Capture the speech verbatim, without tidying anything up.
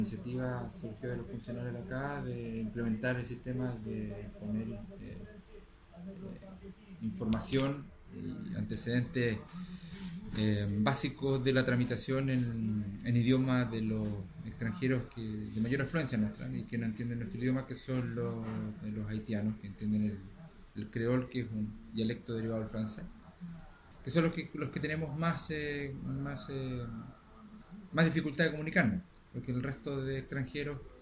La iniciativa surgió de los funcionarios de acá de implementar el sistema de poner eh, eh, información y antecedentes eh, básicos de la tramitación en, en idioma de los extranjeros que, de mayor afluencia nuestra y que no entienden nuestro idioma, que son los, los haitianos, que entienden el, el creol, que es un dialecto derivado del francés, que son los que, los que tenemos más, eh, más, eh, más dificultad de comunicarnos, porque el resto de extranjeros